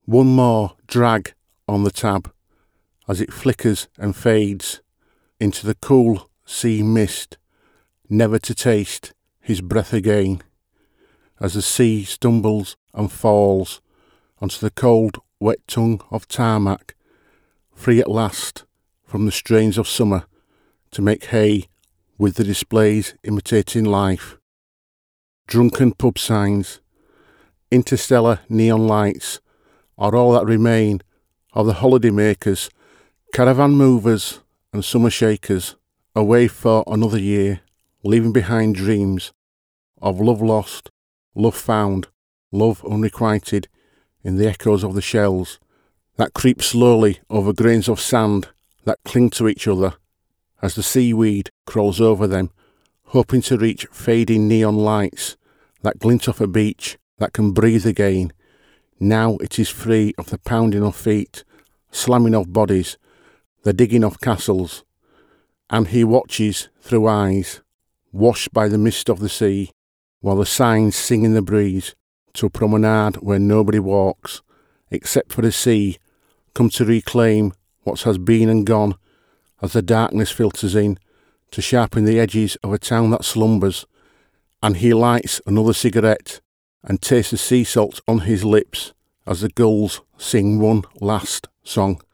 One more drag on the tab as it flickers and fades into the cool sea mist, never to taste his breath again, as the sea stumbles and falls onto the cold, wet tongue of tarmac, free at last from the strains of summer to make hay with the displays imitating life. Drunken pub signs, interstellar neon lights are all that remain of the holiday makers, caravan movers and summer shakers, away for another year, leaving behind dreams of love lost, love found, love unrequited in the echoes of the shells that creep slowly over grains of sand that cling to each other as the seaweed crawls over them, hoping to reach fading neon lights that glint off a beach that can breathe again. Now it is free of the pounding of feet, slamming of bodies, the digging of castles, and he watches through eyes washed by the mist of the sea, while the signs sing in the breeze to a promenade where nobody walks, except for the sea, come to reclaim what has been and gone, as the darkness filters in to sharpen the edges of a town that slumbers, and he lights another cigarette and tastes the sea salt on his lips as the gulls sing one last song.